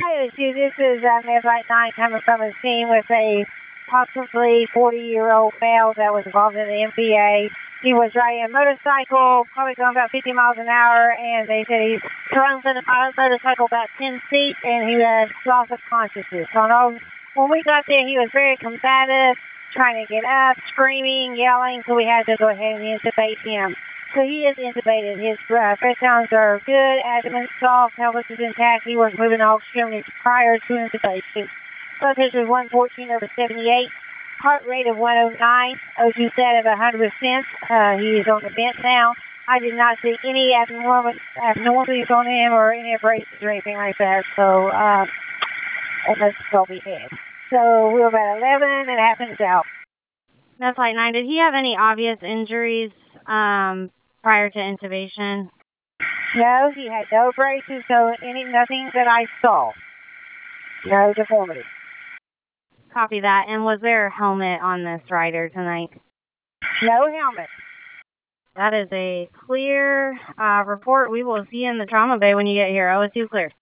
Hi, Sue. This is Midnight 9 coming from a scene with a possibly 40-year-old male that was involved in the MPA. He was riding a motorcycle, probably going about 50 miles an hour, and they said he thrown from the motorcycle about 10 feet, and he had loss of consciousness. So when we got there, he was very combative, trying to get up, screaming, yelling, so we had to go ahead and intubate him. So he is intubated. His breath sounds are good, abdomen soft, pelvis is intact. He was moving all extremities prior to intubation. Blood pressure is 114/78. Heart rate of 109. O2 sat at 100%. He is on the vent now. I did not see any abnormalities on him or any abrasions or anything like that. So that's all we had. So we were about 11 and a half minutes out. That's Flight 9. Did he have any obvious injuries prior to intubation? No, he had no abrasions, so nothing that I saw. No deformity. Copy that. And was there a helmet on this rider tonight? No helmet. That is a clear report. We will see you in the trauma bay when you get here. OSU clear.